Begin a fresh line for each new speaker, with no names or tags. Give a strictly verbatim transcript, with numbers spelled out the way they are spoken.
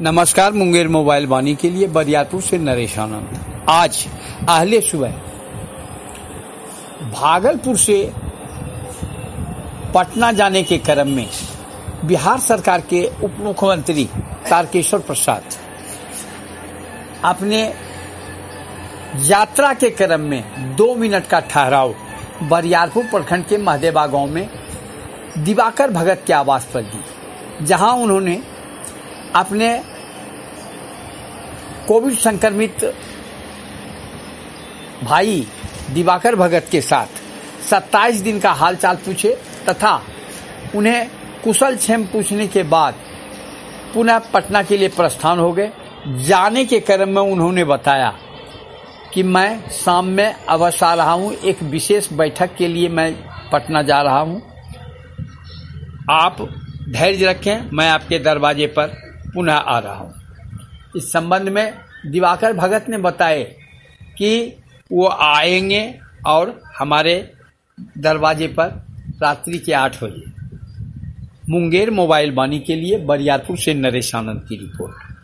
नमस्कार, मुंगेर मोबाइल वाणी के लिए बरियारपुर से नरेश आनंद। आज अहले सुबह भागलपुर से पटना जाने के क्रम में बिहार सरकार के उप मुख्यमंत्री तारकेश्वर प्रसाद अपने यात्रा के क्रम में दो मिनट का ठहराव बरियारपुर प्रखंड के महदेवा गांव में दिवाकर भगत के आवास पर दी, जहां उन्होंने अपने कोविड संक्रमित भाई दिवाकर भगत के साथ सत्ताईस दिन का हालचाल पूछे तथा उन्हें कुशल क्षेम पूछने के बाद पुनः पटना के लिए प्रस्थान हो गए। जाने के क्रम में उन्होंने बताया कि मैं शाम में अवश्य आ रहा हूं, एक विशेष बैठक के लिए मैं पटना जा रहा हूं, आप धैर्य रखें, मैं आपके दरवाजे पर पुनः आ रहा हूं। इस संबंध में दिवाकर भगत ने बताए कि वो आएंगे और हमारे दरवाजे पर रात्रि के आठ बजे। मुंगेर मोबाइल वाणी के लिए बरियारपुर से नरेश आनंद की रिपोर्ट।